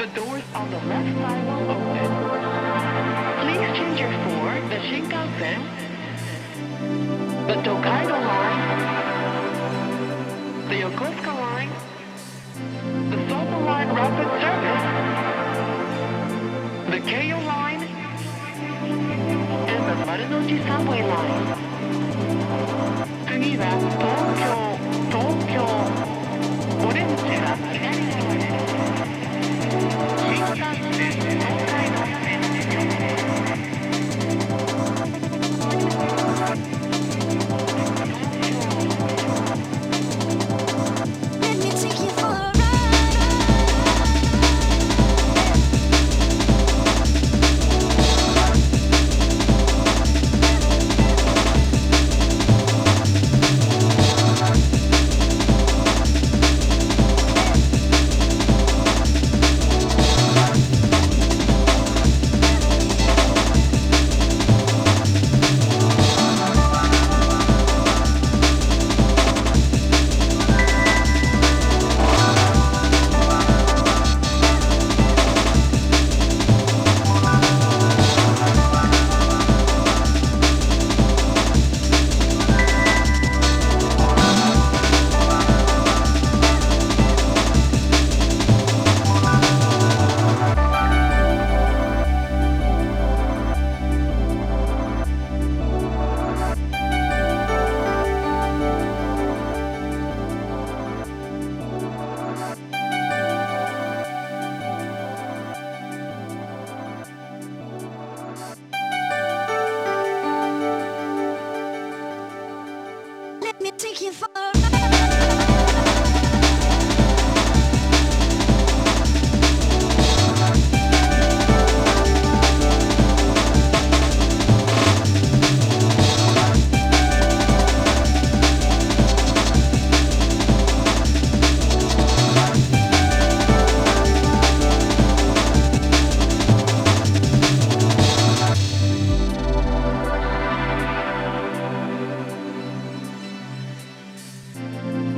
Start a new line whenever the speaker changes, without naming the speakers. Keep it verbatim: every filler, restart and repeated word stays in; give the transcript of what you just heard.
The doors on the left side will open. Please change your for the Shinkansen, the Tokaido line, the Yokosuka line, the Soba line rapid service, the Keio line, and the Marunouchi subway line. 次は東京、東京、お出口は左側です。新幹線東海道線
Let me take you for a Let me take you for a ride.